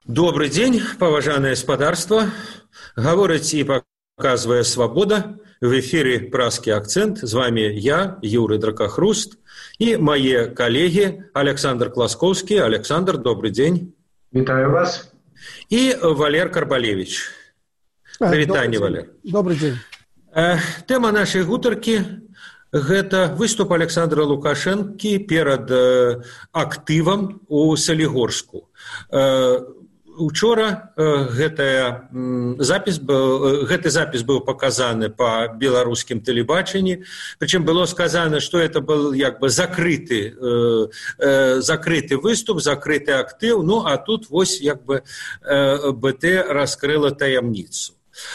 Добрый день, поважанае спадарства. Гаворыць і паказвае «Свабода». В эфире «Празкі акцент». З вами я, Юрий Дракохруст, и мои коллеги Александр Класкоўскі. Александр, добрый день. Витаю вас. И Валер Карбалевич. Привитание, Валер. Добрый день. Тема нашей гутаркі – гэта выступ Александра Лукашэнкі перад актывам у Салігорску. Учора гэты запіс быў паказаны па беларускім тэлебачанні, прычым было сказано, што это был як бы закрыты выступ, закрыты актыў, ну а тут вось як бы БТ раскрыла таямніцу.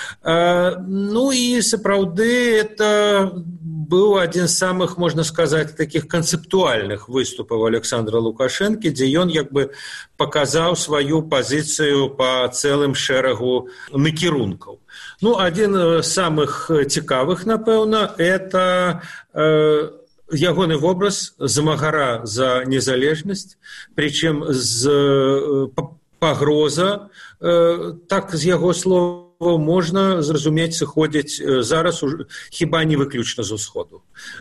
Ну і сапраўды это быў адзін з самых, можна сказаць, такіх канцэптуальных выступаў Александра Лукашэнкі, дзе ён як бы паказаў сваю пазіцыю па цэлым шэрагу накірункаў. Ну, адзін з самых цікавых, напэўна, это ягоны вобраз замагара за незалежнасць, прычым з пагроза, так з яго слов, можна зразумець, сыходзіць зараз хіба не выключна з усходу,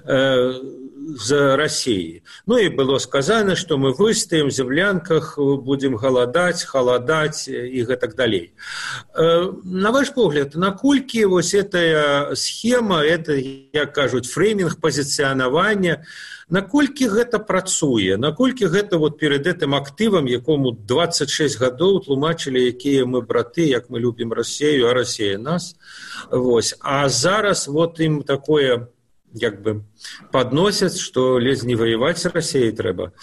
з Расіі. Ну і было сказано, што мы выстаем в землянках, будем халадаць і гэтак далей. На ваш погляд, наколькі вось этая схема, это, як кажуць, фреймінг, пазіцыянавання, наколькі гэта працуе, наколькі гэта вот перед этим актывам, якому 26 гадоў тлумачылі, якія мы браты, як мы любім Расію, а Расія нас. Вось. А зараз вот ім такое як бы подносят, что ледзь не воевать с Россией трэба.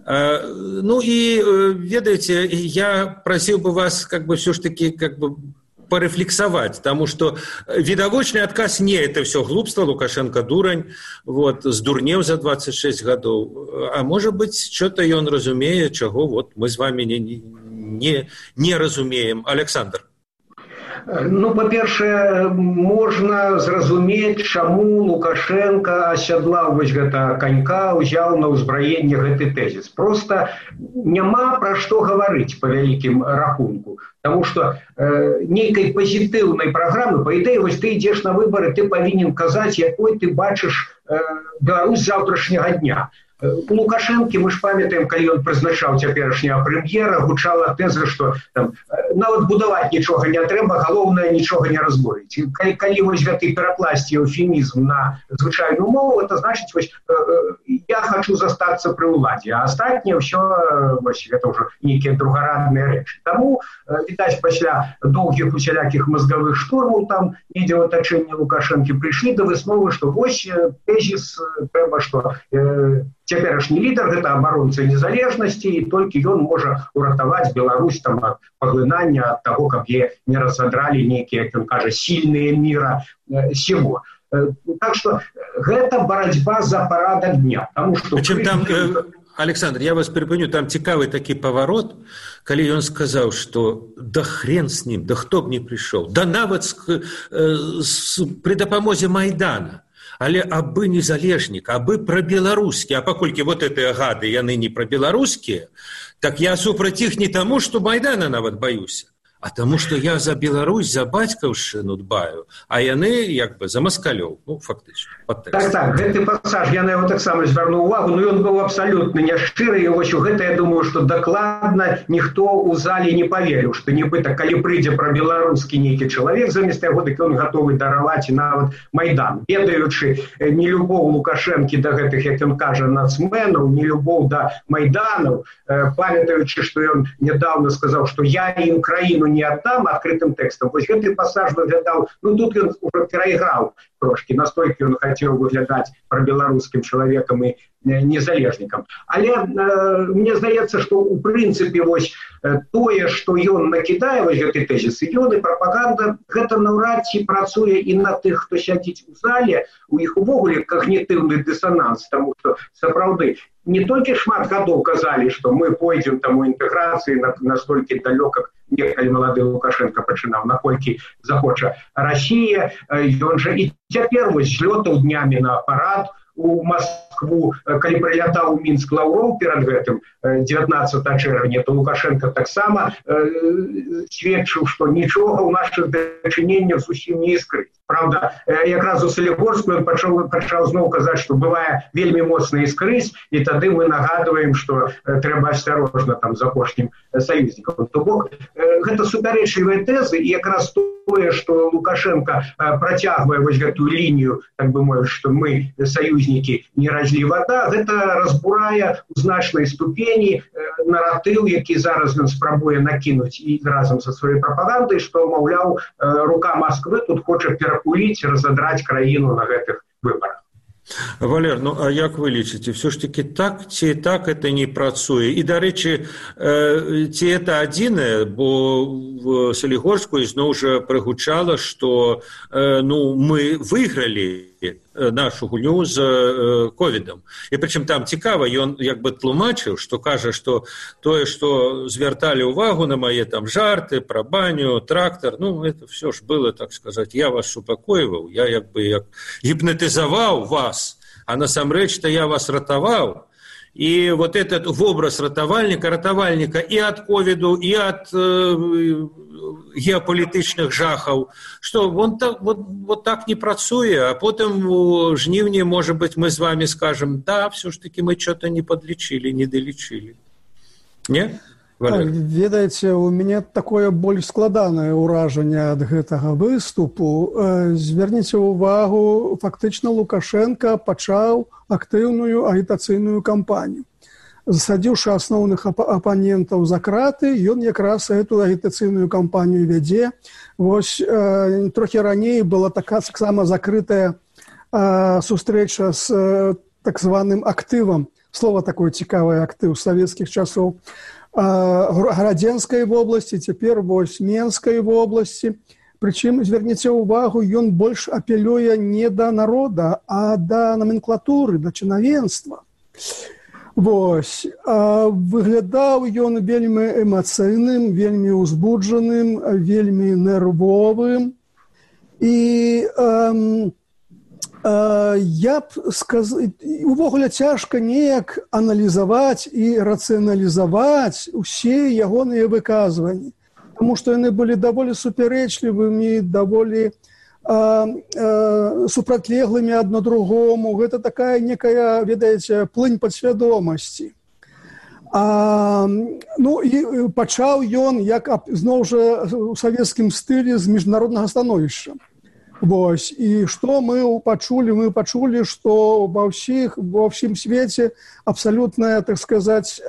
Ну и, ведаеце, я просил бы вас как бы все ж таки как бы порефлексовать, потому что видовочный отказ не, это все глупство, Лукашенко дурань, вот, сдурнев за 26 годов. А может быть, что-то он разумеет, чего вот мы с вами не разумеем. Александр. Ну, па-першае, можна зразумець, чаму Лукашенко асядлаў вось гэта канька, узяў на ўзбраенне гэты тэзіс. Просто няма пра што гаварыць па вялікім рахунку. Таму што нейкай пазітыўнай праграмы, па ідэі, вось ты ідзеш на выбары, ты павінен казаць, якой ты бачыш Беларусь заўтрашняга дня. У Лукашэнкі, мы ж памятаем, калі ён прызначаў цяперашняга прэм'ера, гучала тэза, што там, нават будаваць нічога не трэба, галоўнае нічога не разборыць. Калі вось гэты перакласці эўфемізм на звычайную мову, это значыць, вось, я хочу застацца пры ўладзе, а астатняе ўсё, вось, гэта ўжо нейкія другарадныя рэчы. Таму, відаць, пасля доўгіх усялякіх мазгавых штурмаў там, недзе ў атачэнні Лукашэнкі, прыйшлі да высновы, што вось тэзіс трэба, што цяперашні лідар, гэта абаронца незалежнасці, і толькі ён можа уратаваць Беларусь там ад паглынання, ад таго, каб яе не разадралі нейкія, як ён кажа, сільныя міра сего. Так што гэта барацьба за парадак дня. Таму што там, Александр, я вас перепыню, там цікавы такі паварот, калі ён сказаў, што да хрен з ним, да хто б не прыйшоў, да нават пры дапамозе Майдана. Але абы незалежнік, абы прабеларускі, а паколькі вот гэтыя гады, яны не прабеларускія, так я супраць іх не таму, што Майдана нават баюся, а таму, што я за Беларусь, за бацькаўшчыну дбаю, а яны як бы за маскалёў, ну, фактычна. Так, гэты пасаж, я на яго таксама звярнуў увагу, но ён быў абсалютна няшчыры, і вось у гэта, я думаю, што дакладна ніхто ў зале не паверыў, што нібыта, калі прыйдзе прабеларускі нейкі чалавек замест яго, дык ён гатовы дараваць і нават Майдан. Ведаючы нелюбоў Лукашэнкі да гэтых, як ён кажа, нацменаў, нелюбоў да Майданаў, памятаючы, што ён нядаўна сказаў, што я ім краіну не аддам адкрытым тэкстам. Вось гэты пасаж выглядаў, ну тут ён уже перайграў трошки, настолькі ён хацеў выглядаць прабеларускім чалавекам і незалежнікам. Але мне здаецца, што ў прынцыпе вось тое, што ён накідае вось гэты тэзіс, ён і прапаганда, гэта наўрад ці працуе і на тых, хто сядзіць у зале, у іх увогуле когнітыўны дысананс, таму што сапраўды не толькі шмат гадоў казалі, што мы пойдзем там у інтэграцыі настолькі далёка, некалі малады Лукашенко пачынаў, наколькі захоча Расія, ён жа і цяпер вось злётаў днямі на апарат у Москву, Москву, калі прылятаў у Мінск Лаўроў перад гэтым 19 чэрвеня, то Лукашенко таксама сведчыў, што нічога ў нашых дачыненнях зусім не іскрыць. Правда, якраз у Салігорску ён пачаў зноў казаць, што бывае вельмі моцна іскрыць, і тады мы нагадваем, што трэба асцярожна там з апошнім саюзнікам. То бок, гэта супярэчлівыя тэзы, і якраз тое, што Лукашенко працягвае вось гэтую лінію, так бы мовіць, што мы саюзнікі не разлі вада, гэта разбурае у значнай ступені наратыў, які зараз ён спрабуе накінуць і разам са сваёй прапагандай, што, маўляў, рука Москвы тут хоча перакуліць, разадраць краіну на гэтых выбарах. Валер, ну а як вы лічыце, все ж таки так ці так это не працуе? І, дарэчы, ці это адзінае, бо в Салігорску ізноў жа прыгучала, што мы выйгралі нашу гульню з ковідам. І прычым там цікава, ён як бы тлумачыў, што кажа, што тое, што звярталі ўвагу на мае там жарты пра баню, трактар, это все ж было, так сказаць, я вас супакойваў, я як бы як гіпнатызаваў вас, а насамрэч-то я вас ратаваў. И вот этот образ ратавальніка и от ковіду, и от геополітычных жахаў, что вот так не працуе, а потом у жніўні, может быть, мы с вами скажем, да, все ж таки мы что-то не подлечили, не долечили. Не? Ведаеце, у мяне такое больш складанае ўражанне ад гэтага выступу. Зверніце ўвагу, фактычна Лукашенко пачаў актыўную агітацыйную кампанію. Засадзіўшы асноўных апанентаў за краты, ён якраз эту агітацыйную кампанію вядзе. Вось трохі раней была таксама закрытая сустрэча з так званым актывам. Слово такое цікавае, актыў савецкіх часоў. Гарадзенскай вобласці, цяпер вось Менскай вобласці. Прычым, зверніце ўвагу, ён больш апелюе не да народа, а да номенклатуры, да чынавенства. Вось. Выглядаў ён вельмі эмацыйным, вельмі ўзбуджаным, вельмі нервовым. І я б сказаў, увогуле цяжка неяк аналізаваць і рацыяналізаваць усе ягоныя выказванні, таму што яны былі даволі супярэчлівымі, даволі супрацьлеглымі адно другому. Гэта такая некая, ведаеце, плынь падсвядомасці. І пачаў ён, як зноў жа у савецкім стылі, з міжнароднага становішча. Вось. І што мы пачулі? Мы пачулі, што ва ўсім свеце абсалютная, так сказаць,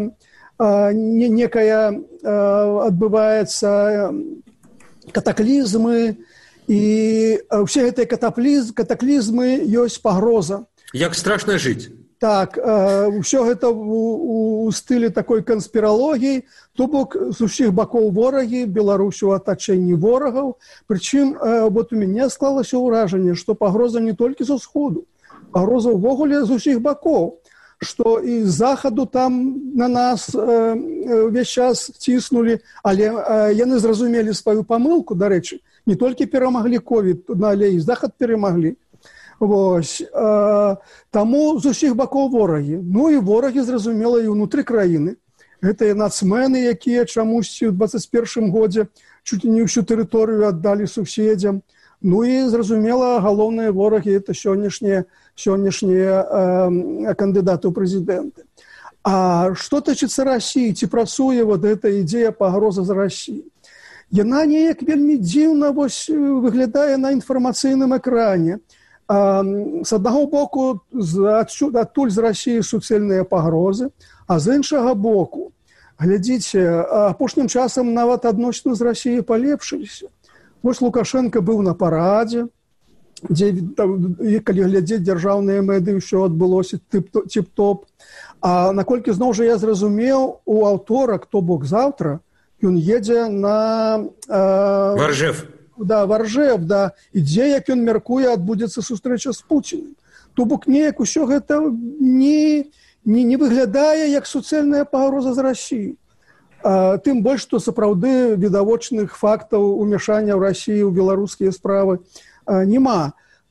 некая адбываецца катаклізмы, і ўсе гэтыя катаклізмы ёсць пагроза. Як страшна жыць. Так, ўсё гэта у стылі такой канспіралогіі, то бок з усіх бакоў ворагі, Беларусь у атачэнні ворагаў. Прычым, вот у мяне склалася ўражанне, што пагроза не толькі з усходу, пагроза ўвогуле з усіх бакоў, што і з захаду там на нас увесь час ціснулі, але яны зразумелі сваю памылку, дарэчы, не толькі перамаглі ковід, але і захад перамаглі. Вось. Таму з усіх бакоў ворагі. Ну і ворагі, зразумела, і ўнутры краіны. Гэтыя нацмены, якія чамусьці ў 21 годзе чуць не ўсю тэрыторыю аддалі суседзям. Ну і, зразумела, галоўныя ворагі – это сённяшнія кандыдаты ў прэзідэнты. А што тычыцца Расіі? Ці працуе вот эта ідэя пагроза з Расіі? Яна неяк вельмі дзіўна выглядае на інфармацыйным экране. З аднаго боку, адтуль з Расіі суцэльныя пагрозы, а з іншага боку, глядзіце, апошнім часам нават адносіны з Расіяй палепшыліся. Вось Лукашенко быў на парадзе, дзе, калі глядзець дзяржаўныя медыі, ўсё адбылося тип-топ. А наколькі зноў жа я зразумеў, у аўторак, то бок заўтра, ён едзе на Варжев. Да, Варжев, да, і дзе, як ён мяркуе, адбудзецца сустрэча з Пуцінам. То бок неяк усё гэта не выглядае як суцэльная пагроза з Расіі. Тым больш, што сапраўды відавочных фактаў умяшання ў Расіі ў беларускія справы няма.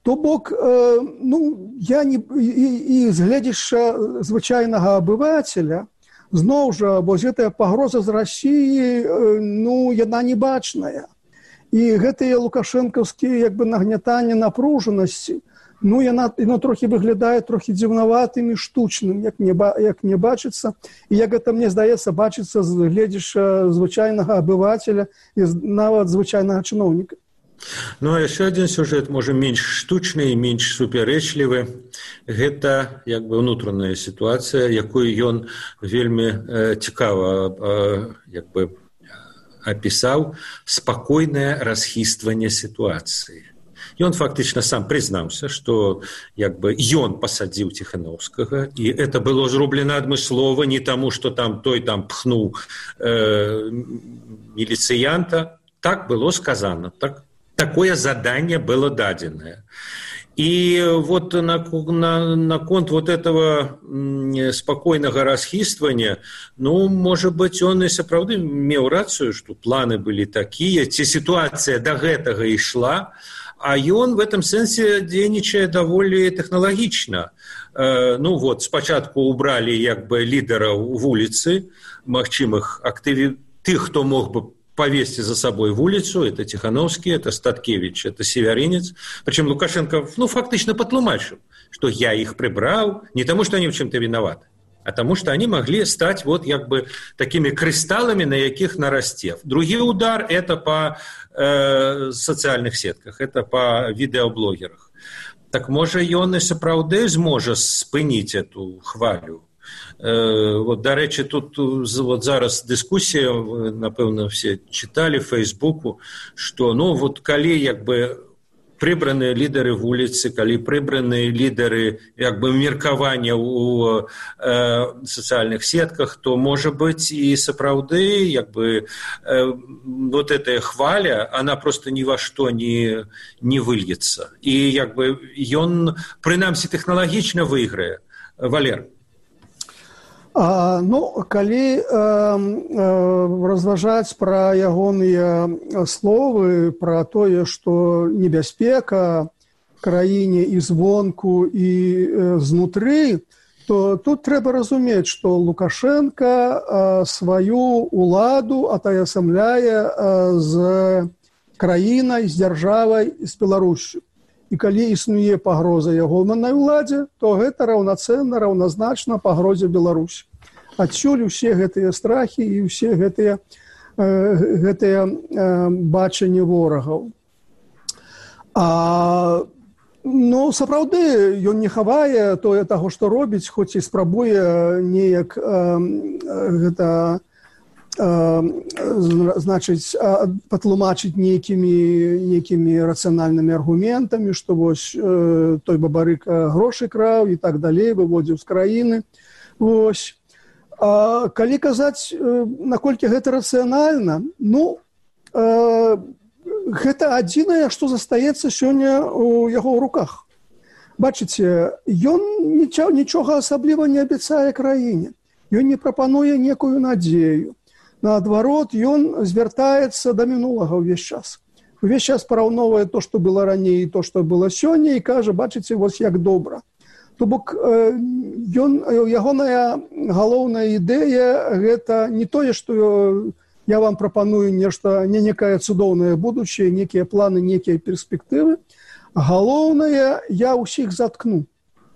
То бок, я не і з гледзяча звычайнага абывацеля, зноў жа, вось гэтая пагроза з Расіі, яна небачная. І гэтыя лукашэнкаўскія нагнятанні напружанасці, яно трохі выглядае трохі дзіўнаватым і штучным, як мне бачыцца, і як гэта, мне здаецца, бачыцца з гледзяча звычайнага абывацеля і нават звычайнага чыноўніка. Ну, а яшчэ адзін сюжэт, можа, менш штучны і менш супярэчлівы. Гэта, унутраная сітуацыя, якую ён вельмі цікава, апісаў, спакойнае расхістванне сітуацыі. Ён фактычна сам прызнаўся, што ён пасадзіў Ціханаўскага, і это было зроблена адмыслова не таму, што той пхнуў міліцыянта. Так было сказано, такое заданне было дадзенае. І вот наконт вот этого спакойнага расхіствання, можа быць, он і сапраўды меў рацыю, што планы былі такія, ці сітуацыя да гэтага ішла, а ён в этом сэнсе дзейнічае даволі тэхналагічна. Спачатку убралі лідараў вуліцы, магчымых тых, хто мог бы повесці за собой вуліцу, это Тихановский, это Статкевич, это Северинец. Причем Лукашенко, фактично потлумачил, что я их прибрал не тому, что они в чем-то виноваты, а тому, что они могли стать такими кристаллами, на яких нарастев. Другий удар – это по социальных сетках, это по видеоблогерах. Так, може, ён і сапраўды зможа спыніць эту хвалю. До речі, тут зараз дискусія, напевно, все читали в Фейсбуку, що, калі, прибрані лідери вулиці, коли прибрані лідери, меркавання у соціальних сетках, то, може бути, і сапраўды, эта хваля, она просто ни во что не выльется. І, ён, прынамсі, тэхналагічна выйграе. Валер. Калі разважаць пра ягоныя словы, пра тое, што небяспека краіне і звонку, і знутры, то тут трэба разумець, што Лукашенко сваю уладу атаясамляе з краінай, з дзяржавай, з Беларусю. І калі існуе пагроза ягонай уладзе, то гэта раўнацэнна, раўназначна пагрозе Беларусі. Адсюль усе гэтыя страхі і ўсе гэтыя бачанні ворагаў. Сапраўды, ён не хавае таго, што робіць, хоць і спрабуе неяк патлумачыць нейкімі рацыянальнымі аргументамі, што вось той бабарыка грошы краў і так далей, выводзіў з краіны. Вось. Калі казаць, наколькі гэта рацыянальна, гэта адзінае, што застаецца сёння ў яго руках. Бачыце, ён нічога асабліва не абяцае краіне. Ён не прапануе некую надзею. Наадварот, ён звяртаецца да мінулага ўвесь час. Увесь час параўноўвае то, што было раней, і то, што было сёння, і кажа, бачыце, вось як добра. То бок, ягоная галоўная ідэя – гэта не тое, што я вам прапаную нешта, не некае цудоўнае будучае, некія планы, некія перспектывы. Галоўнае, я ўсіх заткну.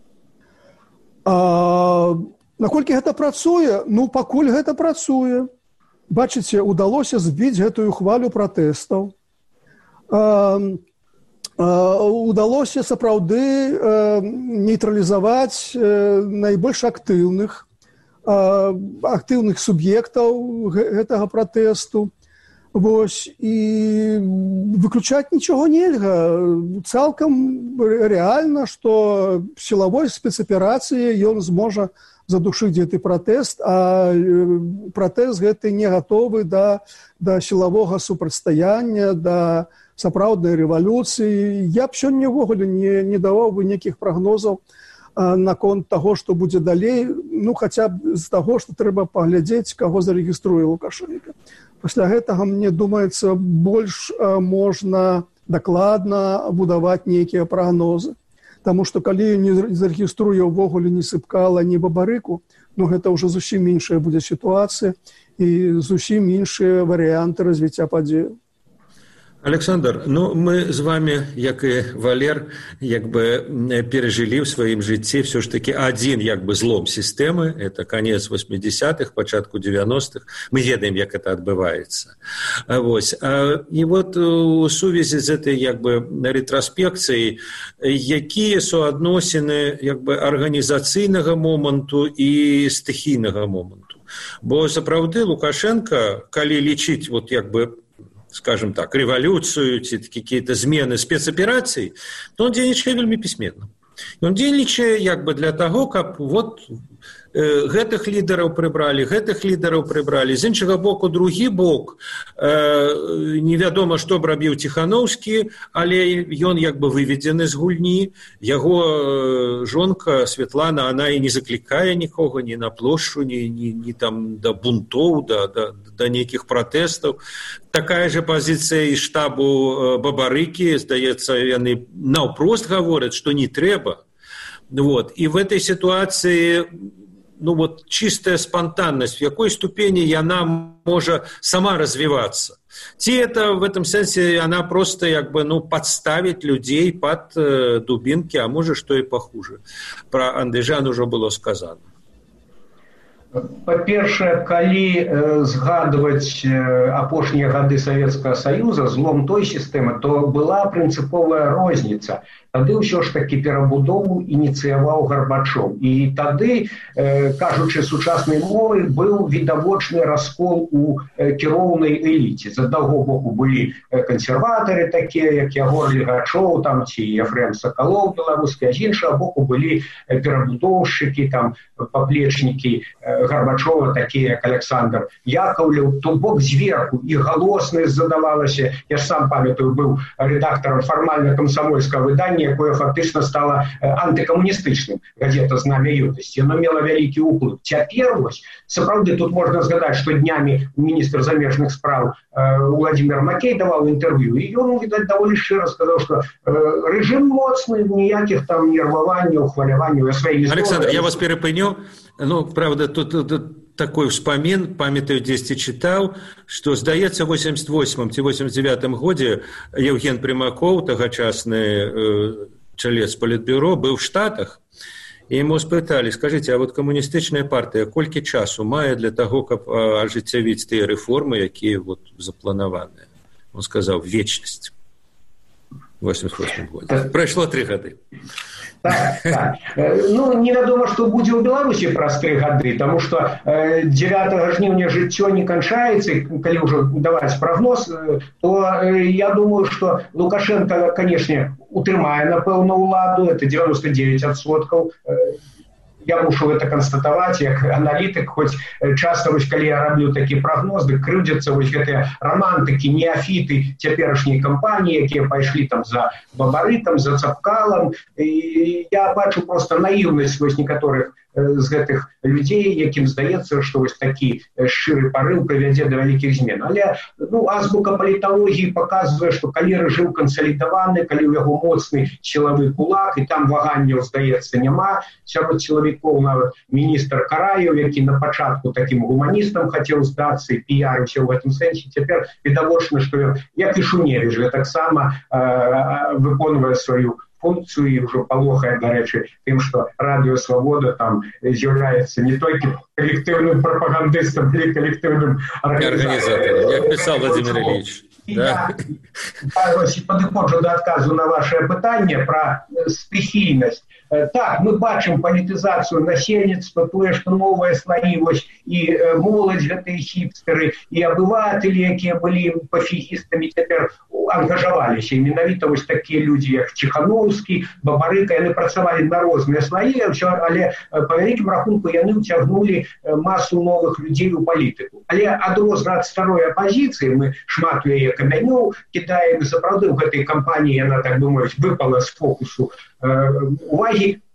Наколькі гэта працуе? Пакуль гэта працуе. Бачыце, удалося збіць гэтую хвалю пратэстаў. Удалося сапраўды нейтралізаваць найбольш актыўных суб'ектаў гэтага пратэсту. Вось, і выключаць нічога нельга. Цалкам рэальна, што сілавой спецаперацыяй ён зможа задушыць гэты пратэст, а пратэст гэты не гатовы да сілавога супрацьстаяння, да сапраўднай рэвалюцыі. Я б сёння ўвогуле не даваў бы нейкіх прагнозаў наконт таго, што будзе далей, хаця б з таго, што трэба паглядзець, каго зарэгіструе Лукашенко. Пасля гэтага, мне думаецца, больш можна дакладна будаваць нейкія прагнозы. Таму што калі не зарэгіструе ўвогуле ні Сыпкала, ні Бабарыку, ну гэта ўжо зусім іншая будзе сітуацыя і зусім іншыя варыянты развіцця падзеяў. Александр, ну мы з вами, як і Валер, перажылі ў сваім жыцці все ж таки адзін злом сістэмы, это канец 80-х, пачатку 90-х. Мы ведаем, як это адбываецца. І у сувязі з этой рэтроспекцыяй, якія суадносіны арганізацыйнага моманту і стыхійнага моманту. Бо сапраўды Лукашенко, калі лічыць скажем так, революцию, какие-то змены спецопераций, то он дзейнічае вельмі пісьменна. Он дзейнічае для того, каб гэтых лідараў прыбралі. З іншага боку, другі бок, невядома, што б рабіў Ціхановскі, але ён выведзены з гульні. Яго жонка Светлана, она і не заклікае нікога ні на плошчу, ні там да бунтоў, да нейкіх пратэстаў. Такая же пазіцыя і штабу Бабарыкі, здаецца, яны наўпрост гавораць, што не трэба. І в этой ситуации чистая спонтанность, в какой ступени она может сама развиваться. Ці это в этом сенсе она просто подставить людей под дубинки, а может что и похуже. Про Андыжан уже было сказано. Па-першае, калі згадваць апошнія гады Савецкага Саюза, злом той сістэмы, то была прынцыповая розніца. Тады ўсё ж такі перабудову ініцыяваў Гарбачоў. І тады, кажучы сучаснай мовай, быў відавочны раскол у кіроўнай эліце. З аднаго боку былі кансерватары такія, як Ягор Легачоў, ці Ефрем Сакалоў беларускі, а з іншага боку былі перабудоўшчыкі, паплечнікі Гарбачова, такія як Александр Яковлев, то бок зверху і галоснасць задавалася. Я ж сам памятаю, быў рэдактарам фармальна-камсамольскага выдання, якое фактычна стала антыкамуністычным, газета «Знамя юнасці». Яно мела вялікі ўплыў. Цяпер, сапраўды, тут можна згадаць, што днямі міністр замежных спраў Владимир Макей даваў інтэрв'ю, і ён, відаць, даволі шчыра сказаў, што рэжым моцны, ніякіх там нерваванняў, хваляванняў. Александр, я вас перепыню. Правда, тут такой вспомин, памятаю, дзесьці чытаў, што, здаецца, в 88-м ці 89-м годзе Евген Примакоў, тагачасны чалец Палітбюро, быў в Штатах, і яму спыталі, скажыце, а камуністычная партыя колькі часу мае для таго, каб ажыццявіць тыя рэформы, якія запланаваныя? Он сказаў, вечнасць. В 88-м годзе. Прайшло 3 гады. Так. Невядома, што будзе ў Беларусі праз 3 гады, таму што 9 жніўня жыццё не канчаецца, калі ўжо даваць прагноз, то я думаю, што Лукашенко, канешне, утрымае, напэўна, ўладу, это 99%. Я мушу это констатаваць як аналітык, хоць часта, калі я раблю такі прагноз, дык крыўдзяцца гэтыя рамантыкі, неафіты цяперашняй кампаніі, якія пайшлі за Бабарыкам, за Цапкалам. І я бачу проста наіўнасць некаторых з гэтых людзей, якім здаецца, што такі шчыры парыў прывядзе да вялікіх змен. Але азбука паліталогіі паказвае, што калі рэжым кансалідаваны, калі ў яго моцны сілавы кулак, і там ваганняў, здаецца, няма, сярод сілавікоў нават міністр Караеў, які на пачатку такім гуманістам хацеў здацца і піярыўся ў гэтым сэнсе, цяпер відавочна, што як і Шуневіч, таксама выконвае сваю функцію і ўжо палохае, дарэчы, тым, што Радыё Свабода там з'яўляецца не толькі калектыўным прапагандыстам, але калектыўным арганізатарам, як пісаў Владимир Ильич. Я падыходжу да адказу на ваше пытанне пра стыхійнасць. Так, мы бачым палітызацыю насельніцтва, тое, што новыя слаі, і моладзь, гэтыя хіпстары, і абыватэлі, якія былі пафігістамі, цяпер ангажаваліся. І менавіта такія людзі, як Ціхановскі, Бабарыка, яны працавалі на розныя слаі, але па вялікім рахунку яны ўцягнулі масу новых людзей у палітыку. Але адрознна ад старой апазіцыі, мы шмат у яе камянёў кідаем, сапраўды ў гэтай кампаніі яна, так думаюць, выпала з фокусу увагі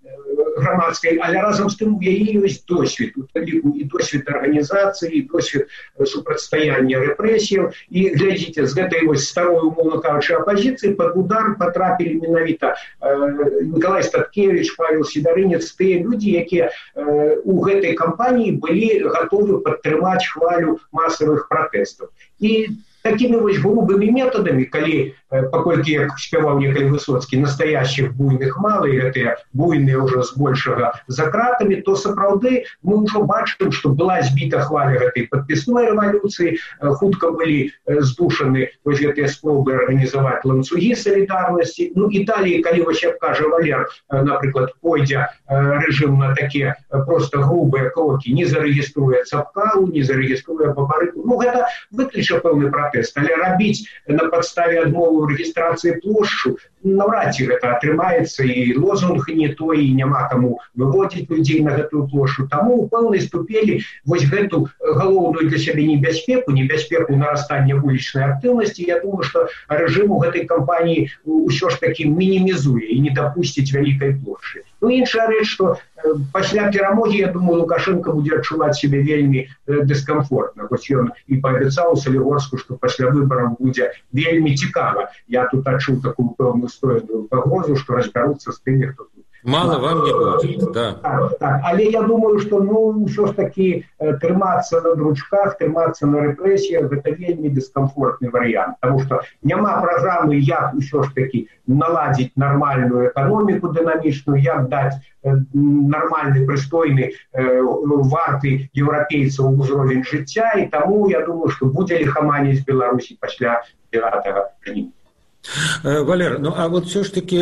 грамадскай, але разам з тым у яе ёсць досвед, у ліку і досвед арганізацыі, і досвед супрацьстаяння рэпрэсіяў. І глядзіце, з гэтай вось старой, умоўна кажучы, апазіцыі пад удар потрапілі менавіта Николай Статкевич, Павел Сидорынец, тыя людзі, якія у гэтай кампаніі былі гатовы падтрымаць хвалю масавых пратэстаў. І такими вось грубыми методами, калі, паколькі, як спяваў некалі Высоцкі, настоящих буйных мало, і гэтыя буйныя ўжо збольшага за кратамі, то сапраўды мы ўжо бачым, што была збіта хваля гэтай падпісной рэвалюцыі, хутка былі здушаны вось гэтыя спробы арганізаваць ланцугі салідарнасці. Ну і далей, калі вось, як кажа Валер, напрыклад, пойдзе рэжым на такія просто грубыя крокі, не зарэгіструе Цапкалу, не зарэгіструе Бабарыку, ну гэта выкліча пэўны пратэст, але рабіць на падставе адмовы ў рэгістрацыі плошчу наўрад ці гэта атрымаецца, і лозунг не той, і няма каму выводзіць людзей на гэтую плошчу. Таму ў пэўнай ступені вось гэту галоўную для сябе небяспеку нарастання вулічнай актыўнасці, я думаю, што рэжым у гэтай кампаніі ўсё ж такі мінімізуе і не дапусціць вялікай плошчы. Ну, іншая рэч, што пасля перамогі, я думаю, Лукашенко будзе адчуваць сябе вельмі дыскамфортна. Хоць ён і паабяцаў Салігорску, што пасля выбараў будзе вельмі цікава. Я тут адчуў такую пэўную стоеную пагрозу, што разбяруцца з тымі, хто тут. Мало вам не будет, да. Так. Але я думаю, што ўсё ж такі трымацца на дручках, трымацца на рэпрэсіях, гэта вельмі дыскамфортны варыянт. Таму што няма праграмы, як ўсё ж такі наладзіць нармальную эканоміку дынамічную, як даць нармальны, прыстойны, варты еўрапейцаў узровень жыцця, і таму я думаю, што будзе ліхаманіць Беларусі пасля 9 жніўня. Валер, ну а вот все ж таки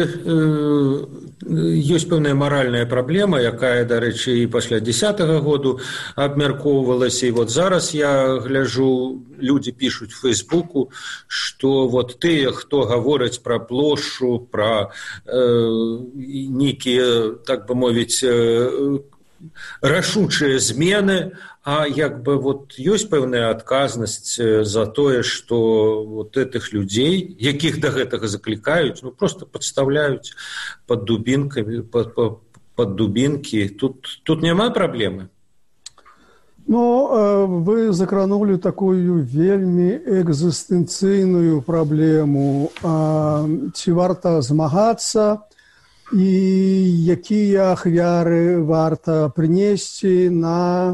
ёсць пэўная маральная праблема, якая, дарэчы, і пасля 10-го году абмяркоўвалася, і вот зараз я гляджу, людзі пішуць в Фейсбуку, што вот тыя, хто гавораць пра плошчу, пра нейкія, так бы мовіць, рашучыя змены, а як бы вот ёсць пэўная адказнасць за тое, што вот этих людзей, якіх да гэтага заклікаюць, ну просто падставляюць пад дубінкамі, пад дубінкі. Тут няма праблемы? Ну, вы закранули такую вельмі экзістэнцыйную праблему. Ці варта змагацца, і якія ахвяры варта прынесці на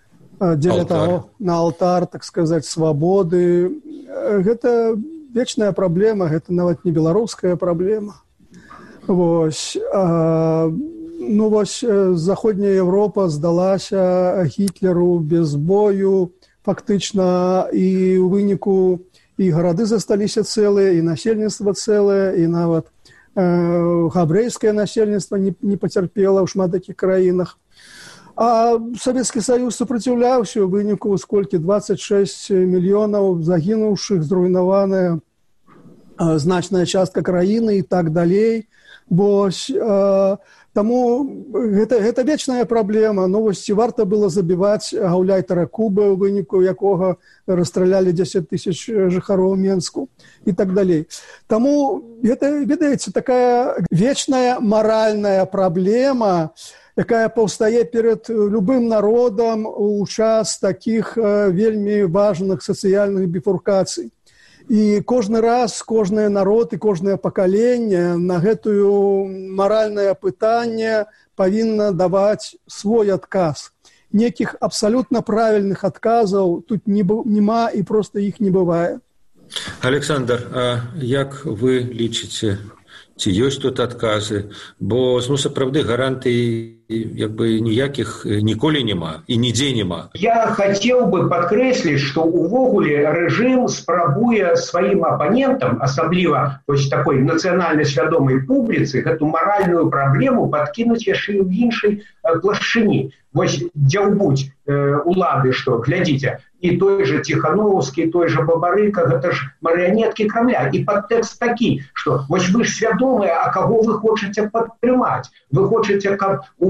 алтар, так сказать, свабоды. Гэта вечная праблема, гэта нават не беларуская праблема. Вось. Ну, вось, заходняя Европа здалася Гітлеру без бою, фактычна, і ў выніку і гарады засталіся цэлыя, і насельніцтва цэлае, і нават габрэйскае насельніцтва не пацярпела ў шмат такіх краінах. А Савецкі Саюз супраціўляўся, у выніку сколькі 26 мільёнаў загінуўшых, зруйнаваная значная частка краіны і так далей. Вось, таму гэта вечная праблема. Ну, вось, ці варта было забіваць гаўляйтара Кубы, у выніку якога расстралялі 10 тысяч жыхароў Менску і так далей. Таму гэта, ведаеце, такая вечная маральная праблема, якая паўстае перад любым народам у час такіх вельмі важных сацыяльных біфуркацый. І кожны раз, кожны народ і кожнае пакаленне на гэтую маральнае пытанне павінна даваць свой адказ. Некіх абсалютна правільных адказаў тут няма і проста іх не бывае. Александр, а як вы лічыце, ці ёсць тут адказы? Бо, ну, сапраўды, гарантый як бы ніякіх ніколі няма і нідзе няма. Я хацеў бы падкрэсліць, што увогуле рэжым спрабуе сваім апанентам, асабліва вось такой нацыянальна свядомай публіцы, гэту маральную праблему падкінуць яшчэ ў іншай плашчыні. Вось дзяўбуць улады, што, глядзіце, і той же Ціхановскі, той же Бабарыка, гэта ж марыянеткі Крамля. І падтэкст такі, што вось вы ж свядомыя, а каго вы хочаце падтрымаць? Вы хочаце, каб у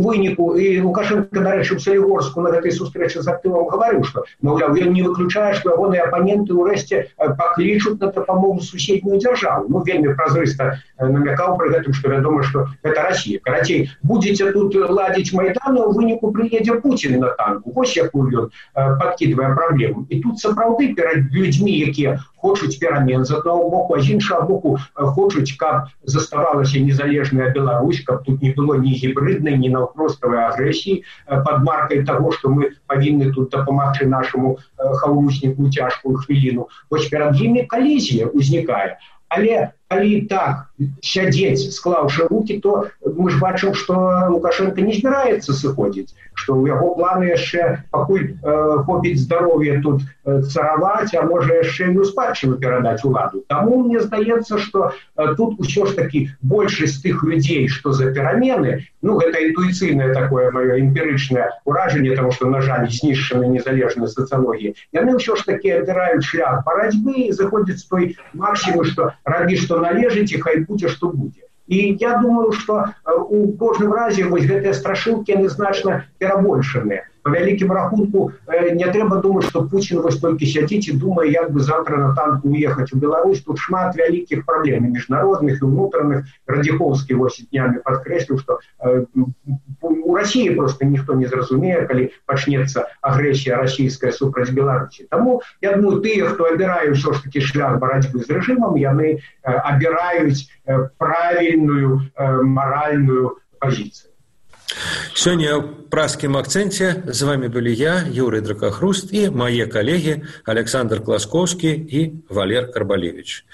выніку і Лукашенко, нарэчы, у Салігорску на гэтай сустрэчы з актывам гаварыў, што, маўляў, ён не выключае, што ягоныя апаненты ўрэшце паклічуць на дапамогу суседнюю дзяржаву. Ну, вельмі празрыста намякаў пры гэтым, што вядома, што гэта Расія. Карацей, будзеце тут ладзіць Майдан, а ў выніку прыедзе Пуцін на танку. Вось якую ён падкідвае праблему. І тут сапраўды перад людзьмі, якія хочуць перамен з аднаго боку, а з іншага боку хочуць, каб заставалася незалежная Беларусь, каб тут не было ні гібриднай, ні наўпроставай агрэсіі пад маркай таго, што мы павінны тут дапамагчы нашаму хаўрусніку ў цяжкую хвіліну. Вось перад імі калізія ўзнікае. Але калі так сядзець, склаўшы рукі, то мы ж бачым, што Лукашенко не збіраецца сыходзіць, што ў яго планы яшчэ пакуль хопіць здароўя тут цараваць, а можа яшчэ і ў спадчыну перадаць уладу. Таму мне здаецца, што тут усё ж такі большасць тых людзей, што за перамены, ну гэта інтуіцыйнае такое маё эмпірычнае ўражанне, таму што, на жаль, знішчана незалежная сацыялогія, яны ўсё ж такі абіраюць шлях барацьбы і заходзяць з той максімы, што рабі, што належыць, і хай будзе, што будзе. І я думаю, што у кожным разе вось гэтыя страшылкі, яны значна перабольшаныя. По вялікім рахунку не трэба думаць, што Пуцін вось толькі сядзіць і думае, як бы завтра на танку уехаць у Беларусь. Тут шмат вялікіх праблем, міжнародных і ўнутраных. Радзіхоўскі вось днямі падкрэсліў, што у Расіі проста ніхто не зразумее, калі пачнецца агрэсія расійская супраць Беларусі. Таму, я думаю, тыя, хто абірае ўсё ж такі шлях барацьбы з рэжымам, яны абіраюць правільную маральную пазіцыю. Сёння ў праскім акцэнце з вами былі я, Юрый Дракахруст, і мае калегі Александр Класкоўскі і Валер Карбалевіч.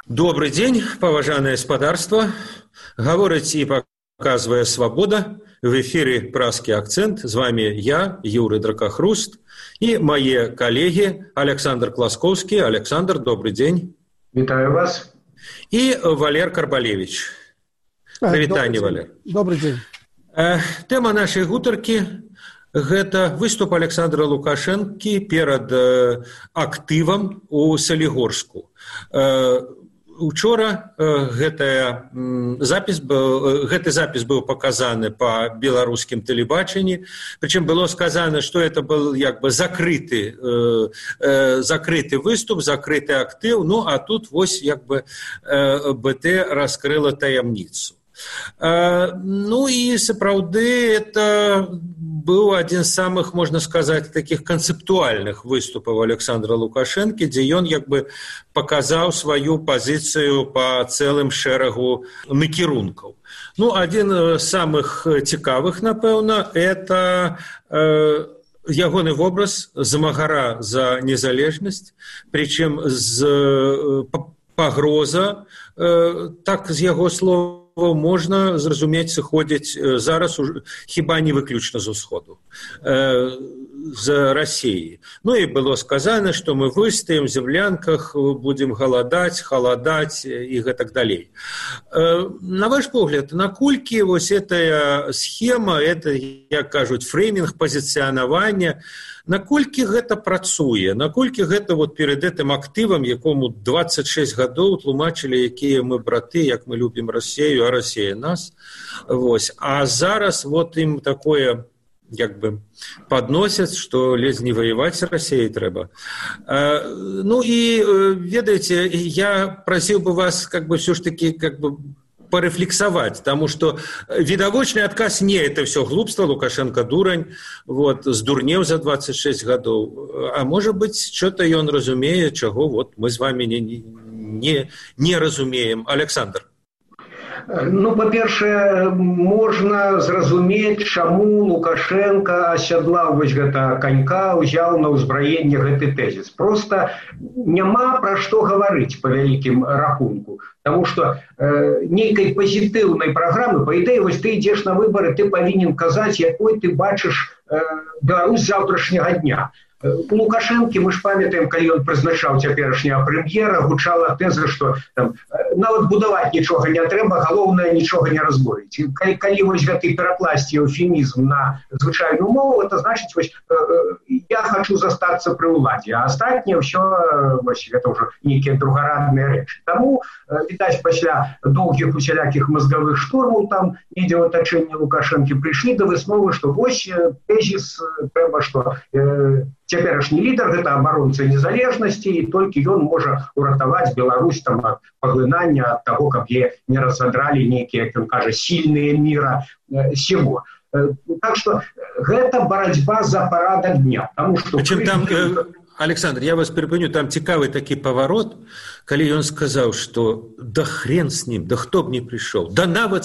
Добрый день, паважанае спадарства. Гаворыць і паказвае «Свабода». В эфире «Празкі акцент». З вами я, Юрий Дракохруст, и мои коллеги Александр Класкоўскі. Александр, добрый день. Витаю вас. И Валер Карбалевич. Привитание, Валер. Добрый день. Тема нашей гутаркі – гэта выступ Александра Лукашэнкі перад актывам у Салігорску. Учора гэты запіс быў паказаны па беларускім тэлебачанні, прычым было сказано, што это был як бы закрыты выступ, закрыты актыў, ну а тут вось як бы БТ раскрыла таямніцу. Ну и сапраўды это был один из самых, можно сказать, таких концептуальных выступов Александра Лукашэнкі, где он как бы показал свою позицию по целым шэрагу накірункаў. Ну, один из самых цікавых, напэўна, это ягоны вобраз замагара за незалежнасць, причем пагроза, так з яго слов, можна зразумець, сыходзіць зараз хіба не выключна з усходу, з России. Ну и было сказано, что мы выстаем в землянках, будем халадаць и так далее. На ваш погляд, наколькі вось эта схема, это, як кажуць, фрейминг пазіцыянавання, наколькі гэта працуе, наколькі гэта вот перед этим актывам, якому 26 гадоў тлумачылі, якія мы браты, як мы любім Россию, а Россия нас. Вось. А зараз вот им такое як бы подносят, что ледзь не воевать с Россией трэба. Ну и, ведаете, я просил бы вас как бы все ж таки как бы порефлексовать, потому что видовочный отказ не это все глупство, Лукашенко дурань, вот, сдурнел за 26 годов, а может быть, что-то и он разумеет, чего вот мы с вами не разумеем. Александр. Ну, па-першае, можна зразумець, чаму Лукашенко асядлаў вось гэта канька, узяў на ўзбраенне гэты тэзіс. Просто няма пра што гаварыць па вялікім рахунку. Потому что нейкай пазітыўнай праграмы, па ідэі, вось ты ідзеш на выбары, ты павінен казаць, якой ты бачыш Беларусь заўтрашняга дня. У Лукашэнкі, мы ж памятаем, калі ён прызначаў цяперашняга прэм'ера, гучала тэза, што там, нават будаваць нічога не трэба, галоўнае нічога не разбурыць. Калі вось гэты перакласці эўфемізм на звычайную мову, это значыць, вось, я хочу застацца пры ўладзе, а астатняе ўсё, вось, гэта ўжо нейкія другарадныя рэчы. Таму, відаць, пасля доўгіх усялякіх мазгавых штурмаў там, недзе ў атачэнні Лукашэнкі, прыйшлі да высновы, што вось тэзіс трэба, што цяперашні лідар – гэта абаронца незалежнасці, і толькі ён можа уратаваць Беларусь там ад паглынання, ад таго, каб яе не разадралі нейкія, як ён кажа, сільныя міра сего. Так што гэта барацьба за парадак дня. Причем там, Александр, я вас перепыню, там цікавы такі паварот, калі ён сказаў, што да хрен с ним, да хто б не прыйшоў, да нават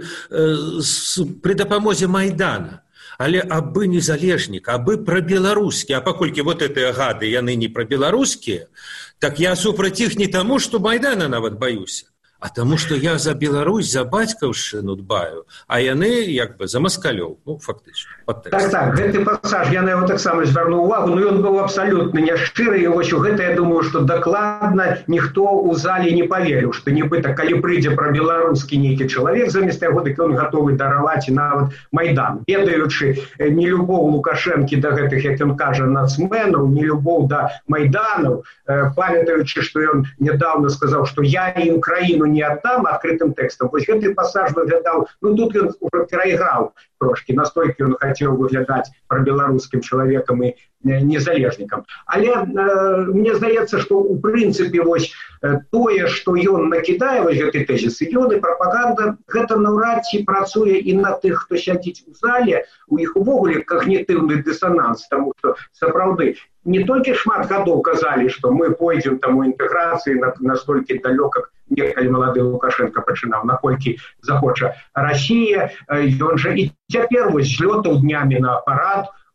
пры дапамозе Майдана. Але абы незалежнік, абы прабеларускі, а паколькі вот гэтыя гады, яны не прабеларускія, так я супраць іх не таму, што Майдана нават баюся, а таму, што я за Беларусь, за бацькаўшчыну дбаю, а яны як бы за маскалёў, ну, фактычна. Так, гэты пасаж, я на яго таксама звярнуў увагу, но ён быў абсалютна няшчыры, і вось у гэта, я думаю, што дакладна ніхто ў зале не паверыў, што нібыта, калі прыйдзе прабеларускі нейкі чалавек замест яго, дык ён гатовы дараваць і нават Майдан. Ведаючы нелюбоў Лукашэнкі да гэтых, як ён кажа, нацменаў, нелюбоў да Майданаў, памятаючы, што ён нядаўна сказаў, што я ім краіну не аддам адкрытым тэкстам. Вось гэты пасаж выглядаў, ну тут ён уже перайграў трошки, настолькі ён хацеў выглядаць прабеларускім чалавекам і незалежнікам. Але мне здаецца, што ў прынцыпе вось тое, што ён накідае вось гэты тэзіс, ён і прапаганда, гэта наўрад ці працуе і на тых, хто сядзіць у зале, у іх увогуле когнітыўны дысананс, таму што сапраўды не толькі шмат гадоў казалі, што мы пойдзем там у інтэграцыі настолькі далёка, некалі малады Лукашенко пачынаў, наколькі захоча Расія, ён жа і цяпер вось злётаў днямі на апарат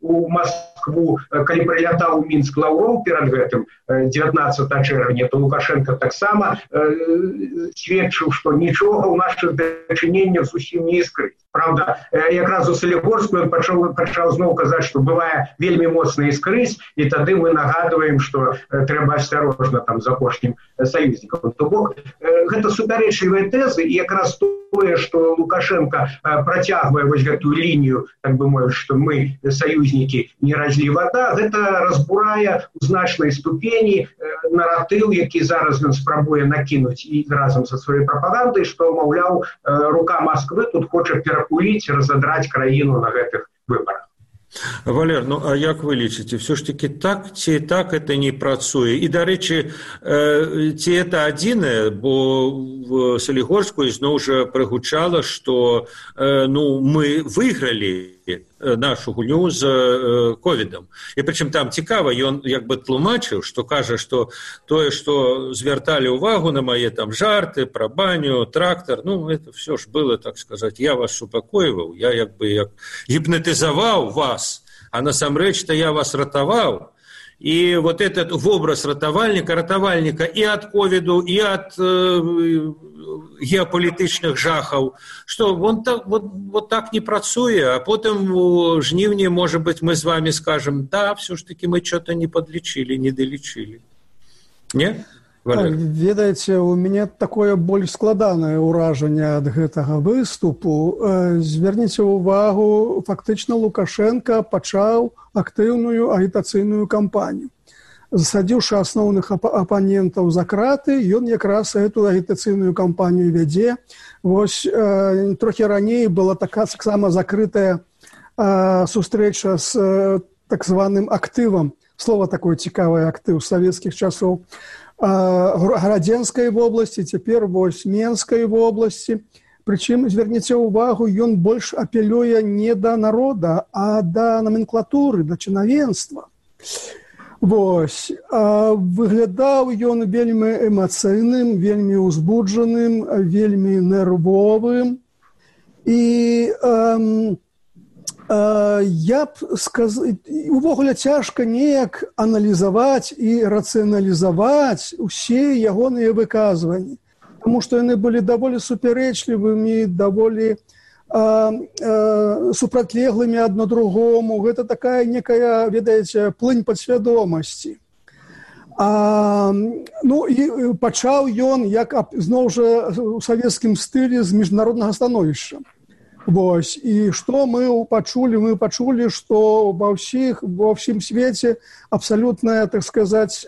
у Москву, калі прилятаў у Мінск Лаўроў перад гэтым 19 чэрвеня, то Лукашенко таксама сведчыў, што нічога ў нашых дачыненнях зусім не іскрыць. Правда, якраз у Салігорску ён пачаў зноў казаць, што бывае вельмі моцна іскрыць, і тады мы нагадваем, што трэба асцярожна там з апошнім саюзнікам. То бок, гэта супярэчлівыя тэзы, і якраз тое, што Лукашенко працягвае вось гэтую лінію, так бы мовіць, што мы саюзнікі не разлі вада, гэта разбурае у значнай ступені наратыў, які зараз ён спрабуе накінуць і разам са сваёй прапагандай, што, маўляў, рука Москвы тут хоча перакуліць, разадраць краіну на гэтых выбарах. Валер, ну а як вы лічыце, все ж таки так ці так это не працуе? І, дарэчы, ці это адзінае, бо в Салігорску ізноў жа прагучала, што мы выйгралі нашу гульню з ковідам. І прычым там цікава, ён як бы тлумачыў, што кажа, што тое, што звярталі ўвагу на мае там жарты пра баню, трактар, это все ж было, так сказаць, я вас супакойваў, я як бы гіпнатызаваў вас, а насамрэч-то я вас ратаваў. И вот этот образ ратавальніка и от ковіду, и от геапалітычных жахаў, что вот так не працуе, а потом у жніўні, может быть, мы с вами скажем, да, все ж таки мы что-то не подлечили, не долечили. Не? Ведаеце, у мяне такое больш складанае ўражанне ад гэтага выступу. Звярніце ўвагу, фактычна Лукашенко пачаў актыўную агітацыйную кампанію. Засадзіўшы асноўных апанентаў за краты, ён якраз эту агітацыйную кампанію вядзе. Вось трохі раней была таксама закрытая сустрэча з так званым актывам. Слово такое цікавае, актыў савецкіх часоў. Гарадзенскай вобласці, цяпер вось Менскай вобласці. Прычым, звярніце ўвагу, ён больш апелюе не да народа, а да номенклатуры, да чынавенства. Вось. Выглядаў ён вельмі эмацыйным, вельмі ўзбуджаным, вельмі нервовым. І я б сказаў, увогуле цяжка неяк аналізаваць і рацыяналізаваць усе ягоныя выказванні, таму што яны былі даволі супярэчлівымі, даволі супрацьлеглымі адно другому. Гэта такая некая, ведаеце, плынь падсвядомасці. І пачаў ён, як зноў жа у савецкім стылі, з міжнароднага становішча. Вось. І што мы пачулі? Мы пачулі, што ва ўсім свеце абсалютная, так сказаць,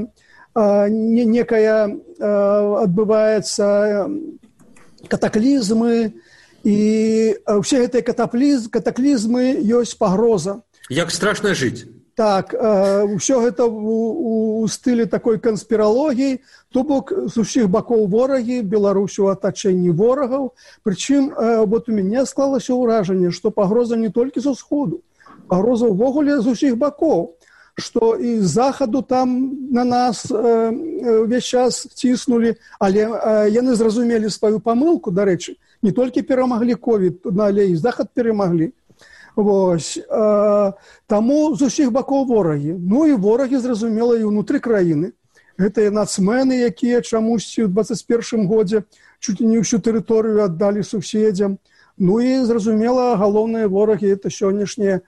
некая адбываецца катаклізмы, і ўсе гэтыя катаклізмы ёсць пагроза. Як страшна жыць. Так, ўсё гэта у стылі такой канспіралогіі, то бок з усіх бакоў ворагі, Беларусь у атачэнні ворагаў. Прычым, вот у мяне склалася ўражанне, што пагроза не толькі з усходу, пагроза ўвогуле з усіх бакоў, што і з захаду там на нас увесь час ціснулі, але яны зразумелі сваю памылку, дарэчы, не толькі перамаглі ковід, але і захад перамаглі. Вось. Таму з усіх бакоў ворагі. Ну і ворагі, зразумела, і ўнутры краіны. Гэтыя нацмены, якія чамусьці ў 21 годзе чуць не ўсю тэрыторыю аддалі суседзям. Ну і, зразумела, галоўныя ворагі – это сённяшнія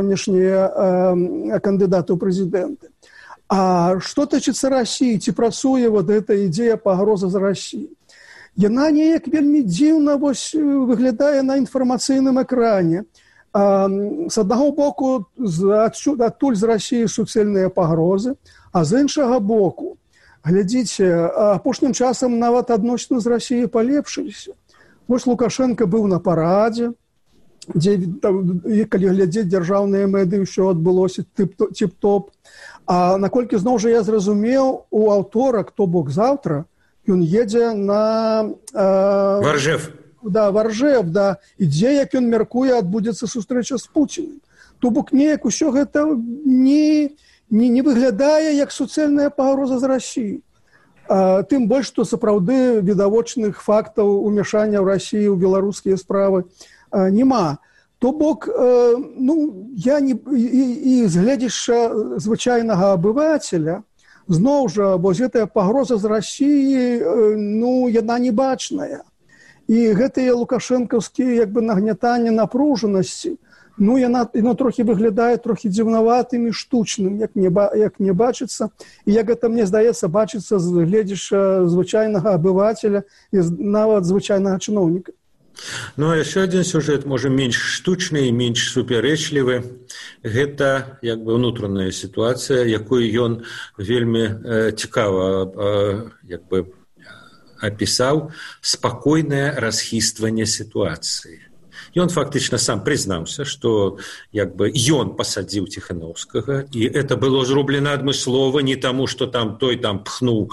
кандыдаты ў прэзідэнты. А што тычыцца Расіі? Ці працуе вот эта ідэя пагроза з Расіі? Яна неяк вельмі дзіўна выглядае на інфармацыйным экране. З аднаго боку, адтуль з Расіі суцэльныя пагрозы, а з іншага боку, глядзіце, апошнім часам нават адносіны з Расіяй палепшыліся. Вось Лукашенко быў на парадзе, дзе, калі глядзець дзяржаўныя медыі, ўсё адбылося тип-топ. А наколькі зноў жа я зразумеў, у аўторак, то бок заўтра, ён едзе на Варжев. Да, Варжев, да, і дзе, як ён мяркуе, адбудзецца сустрэча з Пуцінам. То бок неяк усё гэта не выглядае як суцэльная пагроза з Расіі. Тым больш, што сапраўды відавочных фактаў умяшання ў Расіі ў беларускія справы няма. То бок, я не... І з гледзяча звычайнага абывацеля, зноў жа, вось гэтая пагроза з Расіі, яна не бачная. І гэтыя лукашэнкаўскія нагнятанні напружанасці, яно трохі выглядае трохі дзіўнаватым і штучным, як мне бачыцца, і як гэта, мне здаецца, бачыцца з гледзяча звычайнага абывацеля і нават звычайнага чыноўніка. Ну, а яшчэ адзін сюжэт, можа, менш штучны і менш супярэчлівы. Гэта, унутраная сітуацыя, якую ён вельмі цікава, апісаў, спакойнае расхістванне сітуацыі. Ён фактычна сам прызнаўся, што ён пасадзіў Ціханаўскага, і это было зроблена адмыслова не таму, што той пхнуў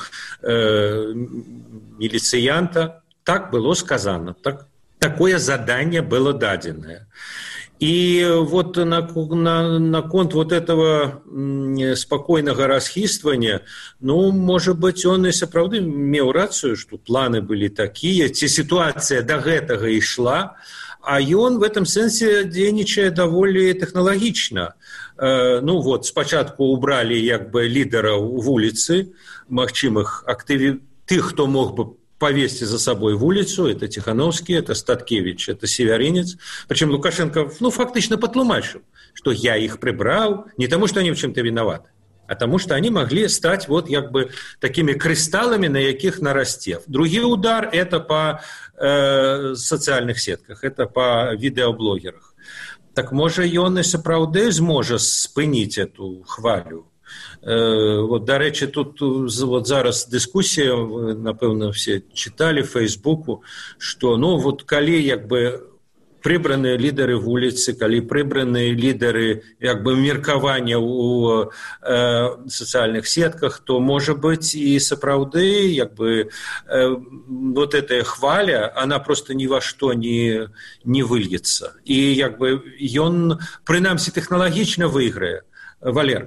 міліцыянта. Так было сказано, такое заданне было дадзенае. І вот наконт вот этого спакойнага расхіствання, можа быць, он і сапраўды меў рацыю, што планы былі такія, ці сітуацыя да гэтага ішла, а ён в этом сэнсе дзейнічае даволі тэхналагічна. Спачатку убралі лідараў вуліцы, магчымых тых, хто мог бы повесить за собой вулицу, это Тихановский, это Статкевич, это Северинец. Причем Лукашенко, фактично потлумачил, что я их прибрал не тому, что они в чем-то виноваты, а тому, что они могли стать такими кристаллами, на яких нарастев. Другий удар – это по социальных сетках, это по видеоблогерах. Так, може, ён і сапраўды зможа спыніць эту хвалю. До речі, тут зараз дискусія, напевно, все читали в Фейсбуку, що, коли, прибрані лідери вулиці, коли прибрані лідери, меркавання у соціальних сетках, то, може бути, і сапраўды, эта хваля, она просто ни во что не выльется. И, ён, принамсі, технологично выиграе. Валер.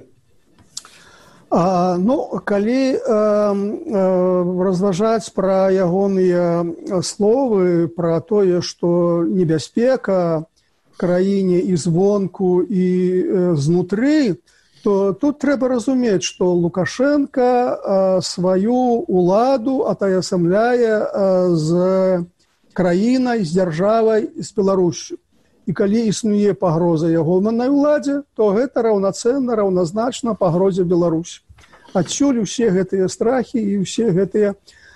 Калі разважаць пра ягоныя словы, пра тое, што небяспека краіне і звонку, і знутры, то тут трэба разумець, што Лукашенка сваю ўладу атаясамляе з краінай, з дзяржавай, з Беларусю. І калі існуе пагроза ягонай уладзе, то гэта раўнацэнна, раўназначна пагрозе Беларусі. Адсюль усе гэтыя страхі і ўсе гэтыя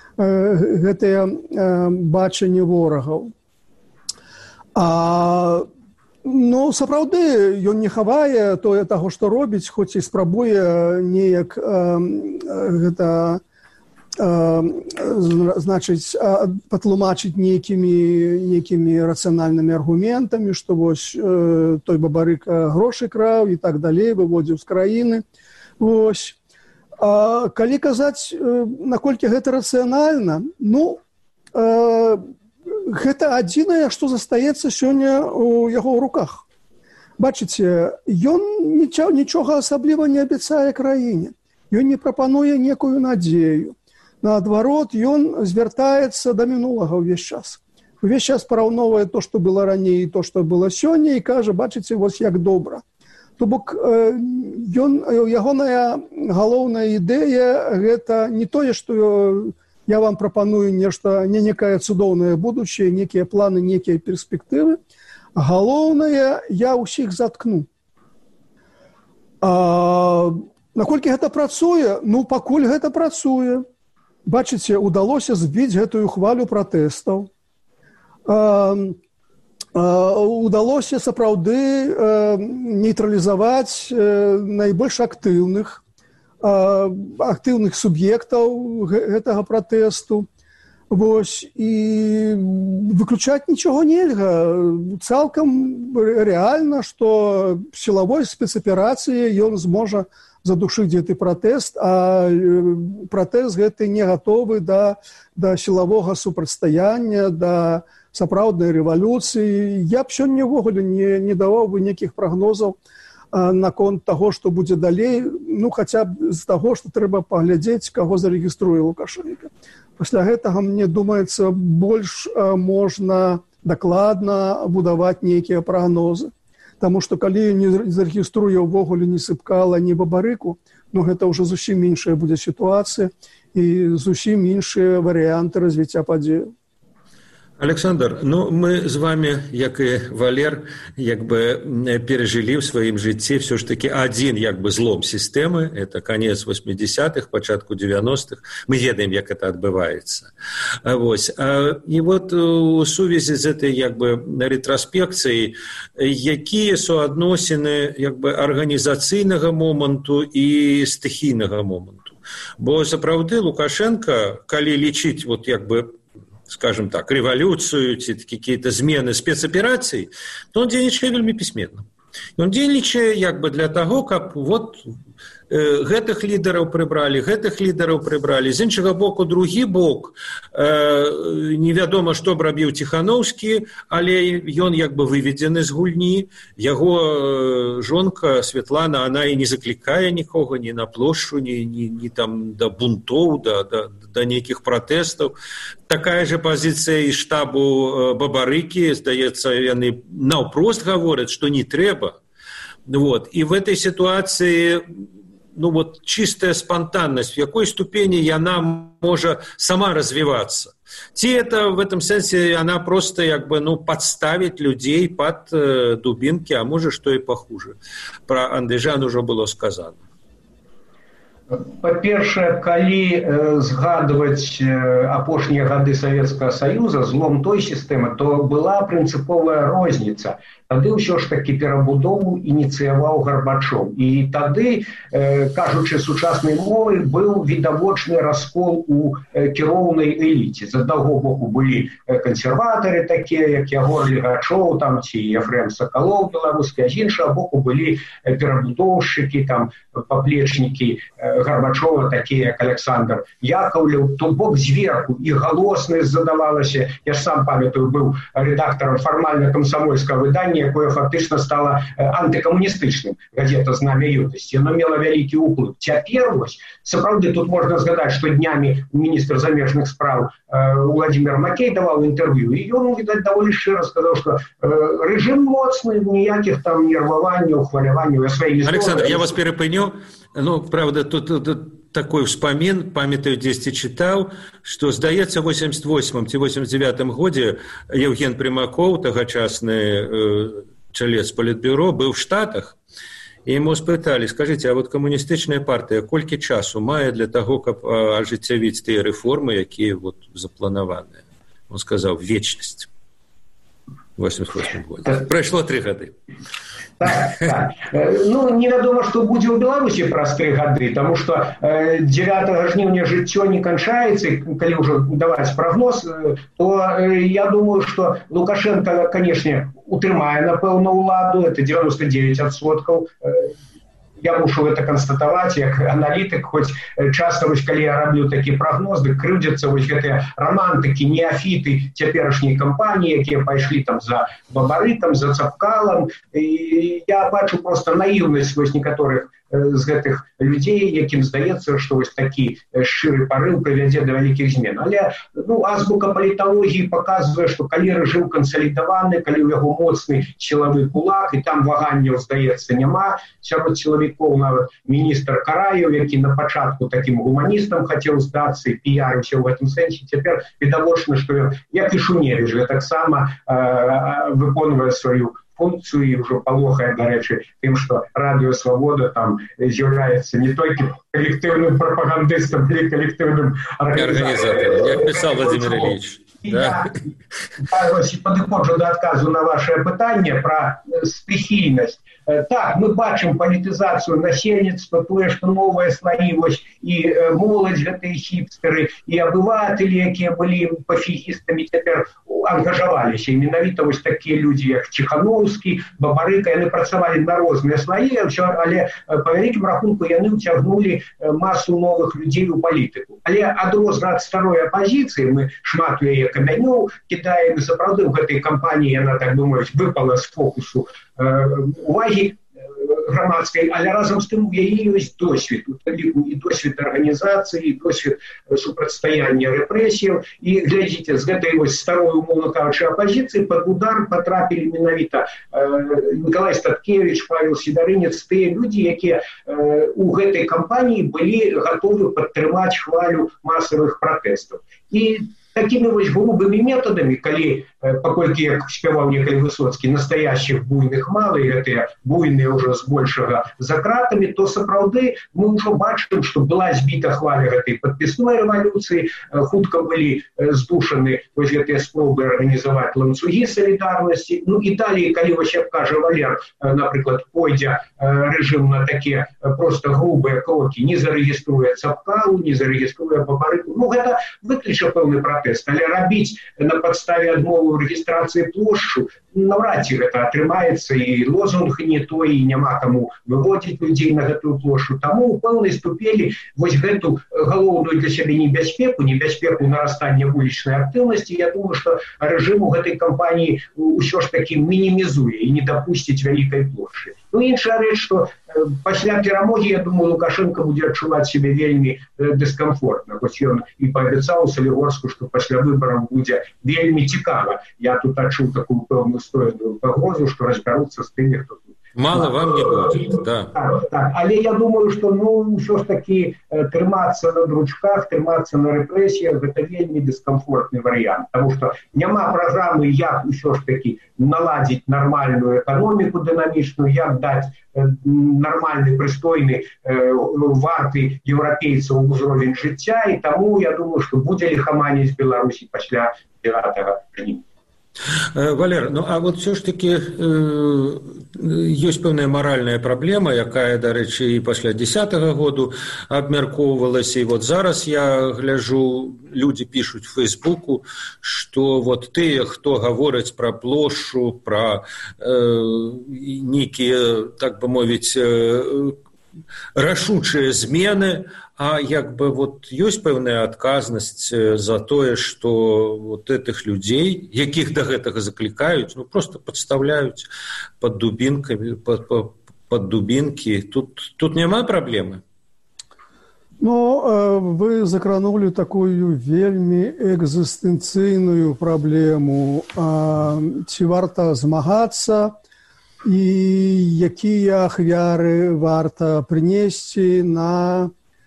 бачанні ворагаў. Сапраўды, ён не хавае таго, што робіць, хоць і спрабуе неяк патлумачыць нейкімі рацыянальнымі аргументамі, што вось той бабарыка грошы краў і так далей, выводзіў з краіны. Вось. Калі казаць, наколькі гэта рацыянальна, гэта адзінае, што застаецца сёння ў яго руках. Бачыце, ён нічога асабліва не абяцае краіне. Ён не прапануе некую надзею. Наадварот, ён звяртаецца да мінулага ўвесь час. Увесь час параўноўвае то, што было раней, і то, што было сёння, і кажа, бачыце, вось як добра. То бок, ягоная галоўная ідэя – гэта не тое, што я вам прапаную нешта, не некае цудоўнае будучае, некія планы, некія перспектывы. Галоўнае, я ўсіх заткну. Наколькі гэта працуе? Пакуль гэта працуе. Бачыце, удалося збіць гэтую хвалю пратэстаў. Удалося сапраўды нейтралізаваць найбольш актыўных суб'ектаў гэтага пратэсту. Вось, і выключаць нічога нельга. Цалкам рэальна, што сілавой спецаперацыяй ён зможа задушыць гэты пратэст, а пратэст гэты не гатовы да сілавога супрацьстаяння, да сапраўднай рэвалюцыі. Я б сёння ўвогуле не даваў бы нейкіх прагнозаў наконт таго, што будзе далей, хаця б з таго, што трэба паглядзець, каго зарэгіструе Лукашенко. Пасля гэтага, мне думаецца, больш можна дакладна будаваць нейкія прагнозы. Таму што калі не зарэгіструе ўвогуле ні сыпкала, ні бабарыку, ну гэта ўжо зусім іншая будзе сітуацыя і зусім іншыя варыянты развіцця падзеяў. Александр, ну мы з вами, як і Валер, як бы пережили в сваім жыцці все ж таки один як бы злом сістэмы, это конец 80-х, пачатку 90-х. Мы ведаем, як это адбываецца. Вось. І вот у сувязі з этой як бы ретроспекцыяй, якія суадносіны як бы арганізацыйнага моманту і стыхійнага моманту. Бо сапраўды Лукашенко, калі лічыць вот як бы скажем так, революцию, какие-то змены спецопераций, то он дзейнічае вельмі пісьменна. Он дзейнічае як бы для того, каб вот гэтых лідараў прыбралі, з іншага боку другі бок, невядома, што б рабіў Ціхановскі, але ён як бы выведзены з гульні, яго жонка Светлана, она і не заклікае нікога ні на плошчу, ні там да бунтоў, да нейкіх пратэстаў. Такая же пазіцыя і штабу Бабарыкі, здаецца, яны наўпрост гавораць, што не трэба. Вот. І в этой ситуации ну вот чистая спонтанность, в какой ступени она может сама развиваться. Ці это в этом сенсе она просто как бы, ну, подставить людей под дубинки, а может что и похуже. Про Андыжан уже было сказано. Па-першае, калі згадваць апошнія гады Савецкага Саюза, злом той сістэмы, то была прынцыповая розніца. Тады ўсё ж такі перабудову ініцыяваў Гарбачоў. І тады, кажучы сучаснай мовай, быў відавочны раскол у кіроўнай эліце. З аднаго боку былі кансерватары такія, як Ягор Легачоў, там, ці Ефрем Сакалоў беларускі, а з іншага боку былі перабудоўшчыкі, там, паплечнікі Гарбачова, такія як Александр Яковлев, то бок зверху, і галоснасць задавалася. Я ж сам памятаю, быў рэдактарам фармальна-камсамольскага выдання, якое фактычна стала антыкамуністычным, газета «Знамя юнасці». Яно мела вялікі ўплыў. Цяпер вось, сапраўды, тут можна згадаць, што днямі міністр замежных спраў Владимир Макей даваў інтэрв'ю, і ён, відаць, даволі шчыра сказаў, што рэжым моцны, ніякіх там нерваванняў, хваляванняў. Александр, я вас перепыню. Ну, правда, тут такой вспомин, памятаю, дзесьці чытаў, што, здаецца, в 88-м ці 89-м годзе Евген Примакоў, тагачасны чалец Палітбюро, быў в Штатах, і яму спыталі, скажите, а вот камуністычная партыя колькі часу мае для таго, каб ажыццявіць тыя рэформы, якія вот запланаваныя? Он сказаў, вечнасць. В 88-м годзе. Прайшло 3 гады. Так. Ну, невядома, што будзе ў Беларусі праз 3 гады, таму што 9 жніўня жыццё не канчаецца, калі ўжо даваць прагноз, то я думаю, што Лукашенко, канешне, утрымае, напэўна, уладу, это 99%. Я мушу это констатаваць, як аналітык, хоць часта, вось, калі я раблю такі прагноз, дык крыўдзяцца вось гэтыя рамантыкі, неафіты цяперашняй кампаніі, якія пайшлі там за Бабарыкам, за Цапкалам. І я бачу проста наіўнасць вось некаторых з гэтых людзей, якім здаецца, што вось такі шчыры парыў прывядзе да вялікіх змен. Але, ну, азбука паліталогіі паказвае, што калі рэжым кансалідаваны, калі ў яго моцны сілавы кулак, і там ваганняў, здаецца, няма, сярод сілавікоў нават міністр Караеў, які на пачатку такім гуманістам хацеў здацца і піярыўся ў гэтым сэнсе, цяпер відавочна, што як і Шуневіч, таксама выконвае сваю функцию і ўжо палохае, дарэчы, тым, што Радыё Свабода там з'яўляецца не толькі калектыўным прапагандыстам, але калектыўным арганізатарам, як пісаў Владимир Ильич. Я падыходжу да адказу на вашее пытанне пра стыхійнасць. Так, мы бачым палітызацыю насельніцтва, тое, што новыя слаі, вось, і моладзь, гэтыя хіпстары, і абыватэлі, якія былі пафігістамі, цяпер ангажаваліся. І менавіта вось такія людзі, як Ціхановскі, Бабарыка, яны працавалі на розныя слаі, але па вялікім рахунку яны ўцягнулі масу новых людзей у палітыку. Але адрознна ад старой апазіцыі, мы шмат у яе камянёў кідаем, сапраўды ў гэтай кампаніі яна, так думаюць, выпала з фокусу увагі грамадскай, але разам з тым у яе ёсць досвед, і досвед арганізацыі, і досвед супрацьстаяння рэпрэсіяў. І глядзіце, з гэтай вось старой, умоўна кажучы, апазіцыі пад удар патрапілі менавіта Мікалай Статкевіч, Павел Сідарынец, тыя людзі, якія у гэтай кампаніі былі гатовы падтрымаць хвалю масавых пратэстаў. І такими вось грубыми методами, калі, паколькі, як спяваў некалі Высоцкі, настоящих буйных мало, і гэтыя буйныя ўжо збольшага за кратамі, то сапраўды мы ўжо бачым, што была збіта хваля гэтай падпісной рэвалюцыі, хутка былі здушаны вось гэтыя спробы арганізаваць ланцугі салідарнасці. Ну і далей, калі вось, як кажа Валер, напрыклад, пойдзе рэжым на такія просто грубыя крокі, не зарэгіструе Цапкалу, не зарэгіструе Бабарыку, ну гэта выключа пэўны пратэст, але рабіць на падставе адмовы ў рэгістрацыі плошчу наўрад ці гэта атрымаецца, і лозунг не той, і няма каму выводзіць людзей на гэтую плошчу. Таму ў пэўнай ступені вось гэту галоўную для сябе небяспеку нарастання вулічнай актыўнасці, я думаю, што рэжым у гэтай кампаніі ўсё ж такі мінімізуе і не дапусціць вялікай плошчы. Ну, іншая рэч, што пасля перамогі, я думаю, Лукашенко будзе адчуваць сябе вельмі дыскамфортна. Вось ён і паабяцаў Салігорску, што пасля выбараў будзе вельмі цікава. Я тут адчуў такую пэўную стоеную пагрозу, што разбяруцца з тымі, хто тут. Мало вам не будет, да. Так. Але я думаю, што ўсё ж такі трымацца на дручках, трымацца на рэпрэсіях, гэта вельмі дыскамфортны варыянт. Таму што няма праграмы, як ўсё ж такі наладзіць нармальную эканоміку дынамічную, як даць нармальны, прыстойны, варты еўрапейцаў узровень жыцця, і таму я думаю, што будзе ліхаманіць Беларусі пасля 9 жніўня. Валер, ну а вот все ж таки ёсць пэўная маральная праблема, якая, дарэчы, і пасля 10-го году абмяркоўвалася, і вот зараз я гляджу, людзі пішуць в Фейсбуку, што вот тыя, хто гавораць пра плошчу, пра нейкія, так бы мовіць, рашучыя змены, а як бы вот ёсць пэўная адказнасць за тое, што вот этих людзей, якіх да гэтага заклікаюць, ну просто падстаўляюць пад дубінкамі, пад дубінкі. Тут няма праблемы? Ну, вы закранули такую вельмі экзістэнцыйную праблему. Ці варта змагацца, і якія ахвяры варта прынесці на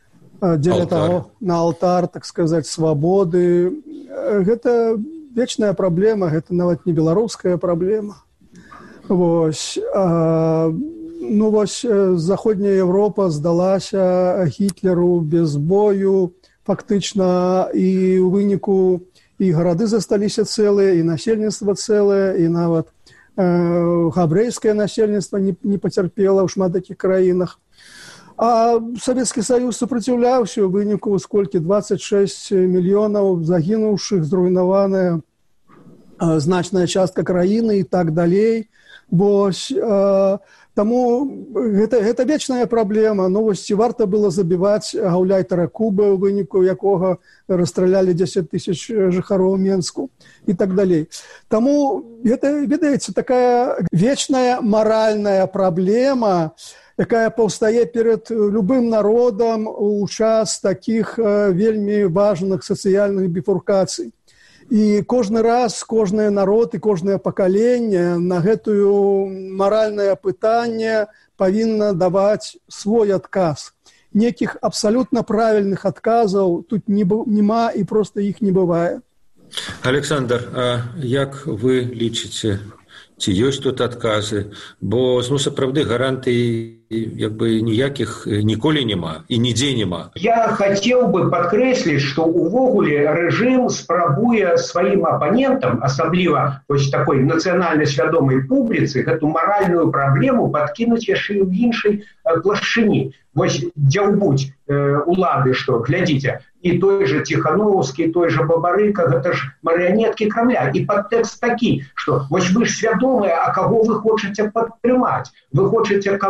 алтар, так сказать, свабоды. Гэта вечная праблема, гэта нават не беларуская праблема. Вось. Ну, вось, заходняя Европа здалася Гітлеру без бою, фактычна, і ў выніку і гарады засталіся цэлыя, і насельніцтва цэлае, і нават габрэйскае насельніцтва не пацярпела ў шмат такіх краінах. А Савецкі Саюз супраціўляўся, у выніку сколькі 26 мільёнаў загінуўшых, зруйнаваная значная частка краіны і так далей. Вось, таму гэта вечная праблема. Ну, вось, ці варта было забіваць гаўляйтара Куба, у выніку якога расстралялі 10 тысяч жыхароў Менску і так далей. Таму гэта, ведаеце, такая вечная маральная праблема, якая паўстае перад любым народам у час такіх вельмі важных сацыяльных біфуркацый. І кожны раз, кожны народ і кожнае пакаленне на гэтую маральнае пытанне павінна даваць свой адказ. Некіх абсалютна правільных адказаў тут няма і проста іх не бывае. Александр, а як вы лічыце, ці ёсць тут адказы? Бо, ну, сапраўды, гарантый як бы ніякіх ніколі няма і нідзе няма. Я хацеў бы падкрэсліць, што ўвогуле рэжым спрабуе сваім апанентам, асабліва вось такой нацыянальна свядомай публіцы, гэту маральную праблему падкінуць яшчэ ў іншай плашчыні. Вось дзяўбуць улады, што, глядзіце, і той же Ціхановскі, той же Бабарыка, гэта ж марыянеткі Крамля. І падтэкст такі, што вось вы ж свядомыя, а каго вы хочаце падтрымаць? Вы хочаце, каб у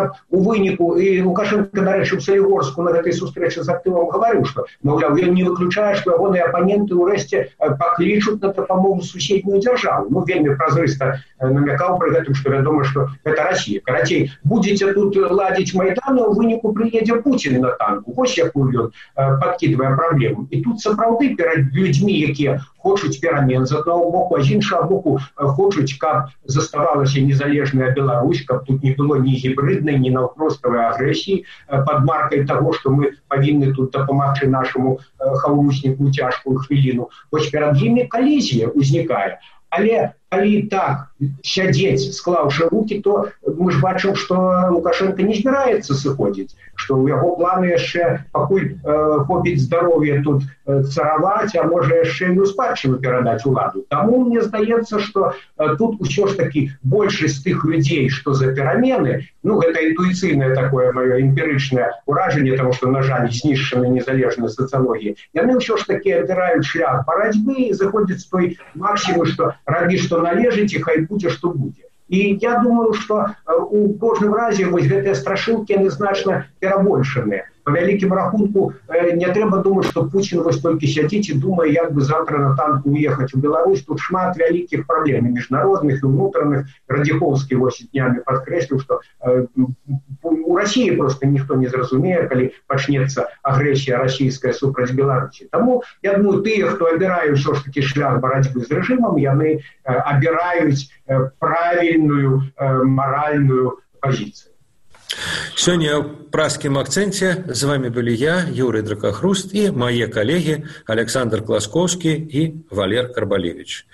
выніку, і Лукашенко, дарэчы, у Салігорску на гэтай сустрэчы з актывам гаварыў, што, маўляў, ён не выключае, што ягоныя апаненты ўрэшце паклічуць на дапамогу суседнюю дзяржаву. Ну, вельмі празрыста намякаў пры гэтым, што вядома, што гэта Расія. Карацей, будзеце тут ладзіць Майдан, а ў выніку прыедзе Пуцін на танку. Вось якую ён падкідвае праблему. І тут сапраўды перад людзьмі, якія хочуць перамен з аднаго боку, а з іншага боку хочуць, каб заставалася незалежная Беларусь, каб тут не было ні гібриднай, ні наўпроставай агрэсіі пад маркай таго, што мы павінны тут дапамагчы нашаму хаўрусніку ў цяжкую хвіліну. Вось перад імі калізія ўзнікае. Але калі так сядзець, склаўшы рукі, то мы ж бачым, што Лукашенко не збіраецца сыходзіць, што ў яго планы яшчэ пакуль хопіць здароўя тут цараваць, а можа яшчэ і ў спадчыну перадаць уладу. Таму мне здаецца, што тут усё ж такі большасць тых людзей, што за перамены, ну гэта інтуіцыйнае такое маё эмпірычнае ўражанне, таму што, на жаль, знішчаны незалежнай сацыялогіі, яны ўсё ж такі абіраюць шлях барацьбы і заходзяць той максімум, што рабі, што належыць, і хай будзе, што будзе. І я думаю, што у кожным разе вось гэтыя страшылкі, яны значна перабольшаныя. По вялікім рахунку не трэба думаць, што Пуцін вось толькі сядзіць і думае, як бы завтра на танку уехаць у Беларусь. Тут шмат вялікіх праблем, і міжнародных, і ўнутраных. Радзіхоўскі вось днямі падкрэсліў, што у Расіі проста ніхто не зразумее, калі пачнецца агрэсія расійская супраць Беларусі. Таму, я думаю, тыя, хто абірае ўсё ж такі шлях барацьбы з рэжымам, яны абіраюць правільную маральную пазіцыю. Сёння ў праскім акцэнце з вами былі я, Юрый Дракахруст, і мае калегі Александр Класкоўскі і Валер Карбалевіч.